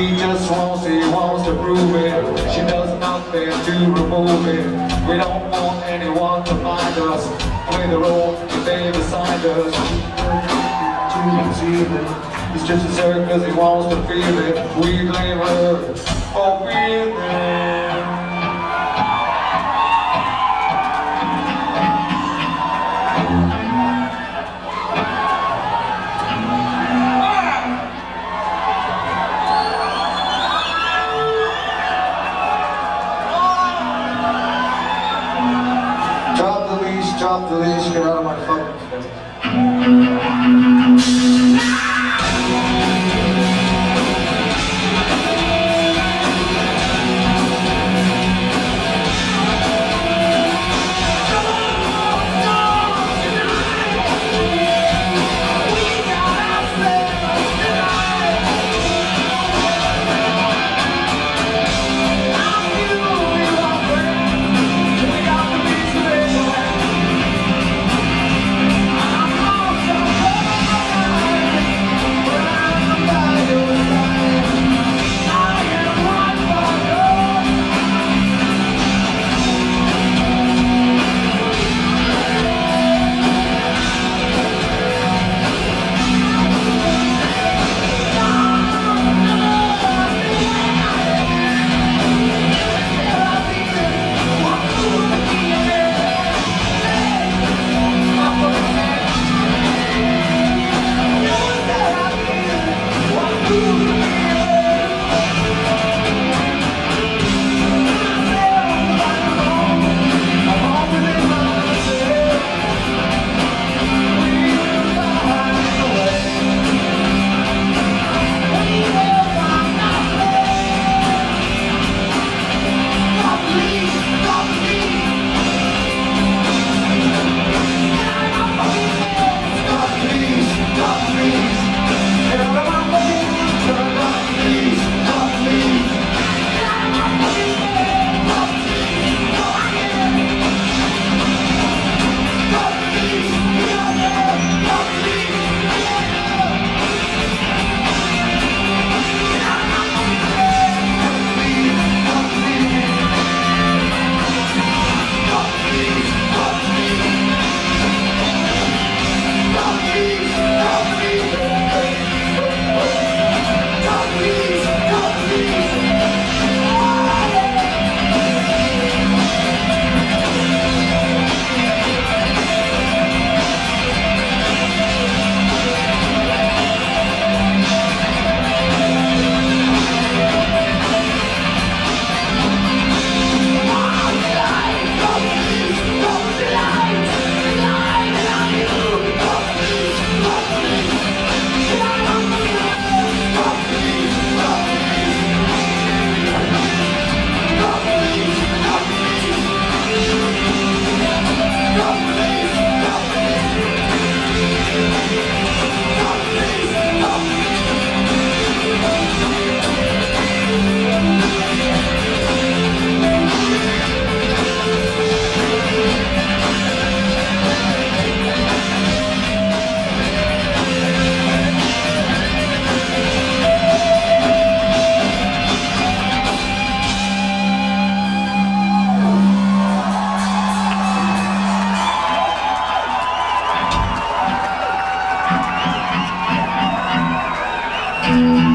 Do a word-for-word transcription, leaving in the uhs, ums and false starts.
She just wants, she wants to prove it. She does nothing to remove it. We don't want anyone to find us. Play the role that they assigned us. It's just a circus, he wants to feel it. We blame her for being there. Drop the leash, drop the leash, get out of my fucking face. Mm-hmm.